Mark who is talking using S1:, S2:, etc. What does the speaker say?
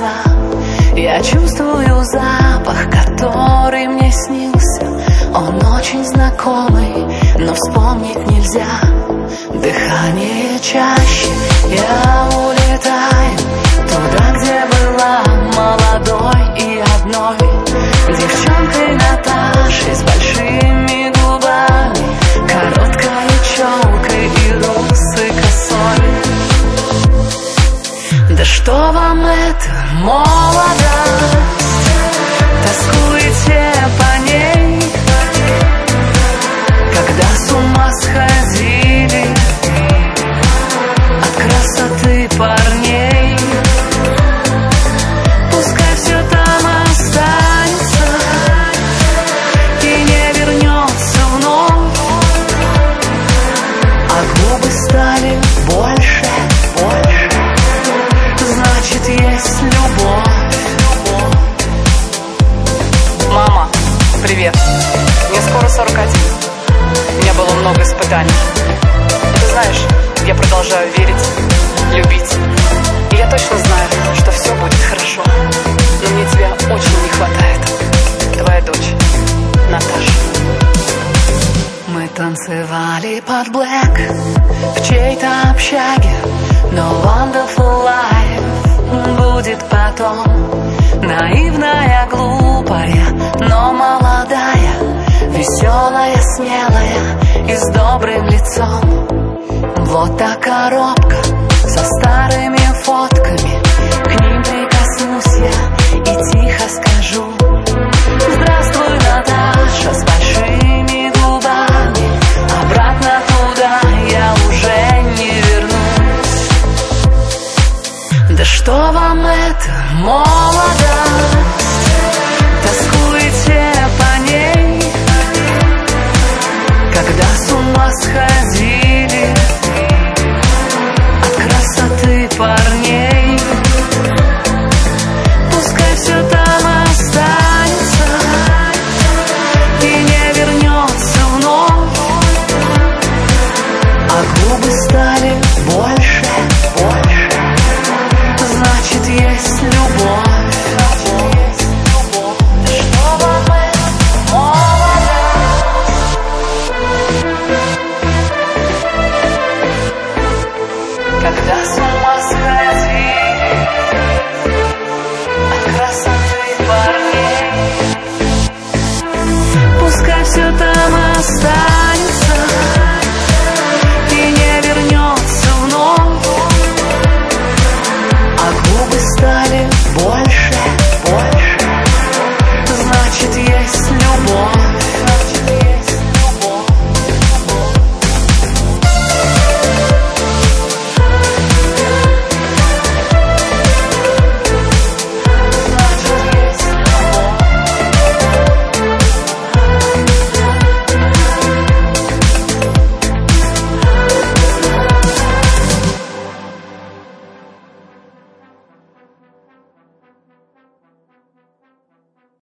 S1: глаза. Я чувствую запах, который мне снился. Он очень знакомый, но вспомнить нельзя. Дыхание чаще, я улетаю туда, где была молодой и одной девчонкой Наташей с большими губами, короткой челкой и русой косой. Да что вам это, молодость? Тоскуете по ней, когда с ума сходили от красоты парней. Пускай все там останется и не вернется вновь, а губы стали больше, значит есть любовь.
S2: Мама, привет. Мне скоро 41. У меня было много испытаний. И ты знаешь, я продолжаю верить, любить. И я точно знаю, что все будет хорошо. Но мне тебя очень не хватает. Твоя дочь, Наташа.
S1: Мы танцевали под блэк в чьей-то общаге, но wonderful life будет потом. Наивная, глупая, но молодая, веселая, смелая и с добрым лицом. Вот та коробка со старыми фотками, к ним прикоснусь я и тихо скажу: здравствуй, Наташа, с большими губами. Обратно туда я уже не вернусь. Да что вам это, молодость? Тоскуете по ней, когда с ума сходили от красоты парней. Пускай все там останется и не вернется вновь, а губы стали больше, значит есть любовь. Когда с ума сходили от красоты парней, пускай все там останется